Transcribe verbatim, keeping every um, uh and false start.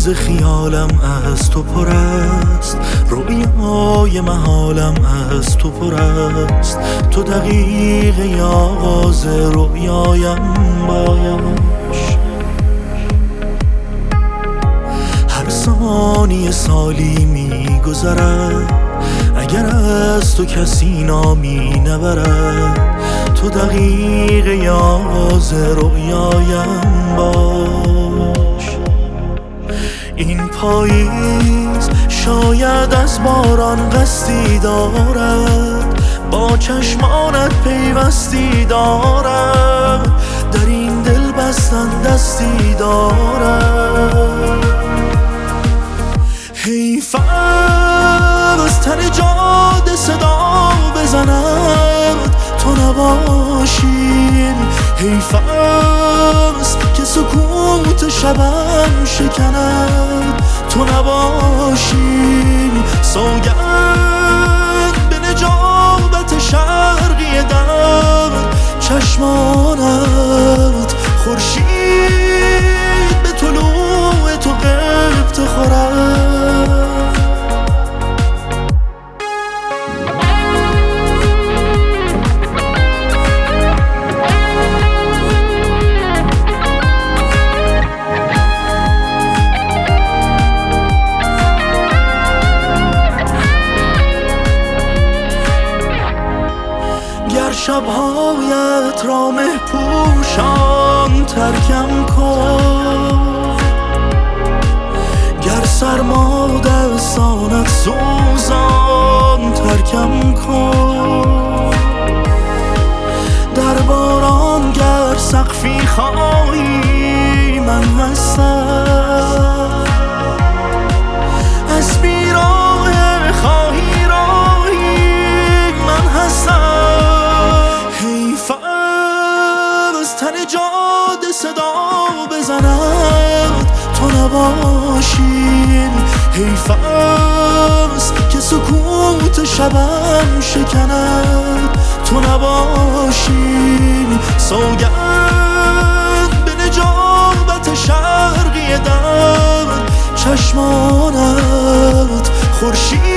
روز خیالم از تو پر است، رویای محالم از تو پر است. تو دقیقه آغاز رویایم باش، هر ثانیه سالی می گذرد اگر از تو کسی نامی نبرد. تو دقیقه آغاز رویایم باش. این پاییز شاید از باران قصدی دارد، با چشمانت پیوستی دارم، در این دل بستن دستی دارم. حیف از تن جاده صدا بزند تو نباشین، حیف است که سکوت شبم شکند تو نباشین. سوگند به نجابت شرقی دم چشمانت، خورشید به طلوع تو قبط خورد. شبهایت را مه پوشان ترکم کن، گر سرما دستانت سوزان ترکم کن. در باران گر سقفی خواهی من هستم، از بیراه خواهی راهی من هستم. تن جاده صدا بزند تو نباشین، حیف است که سکوت شبم شکند تو نباشین. سوگند به نجابت شرقی دم چشمانت، خورشید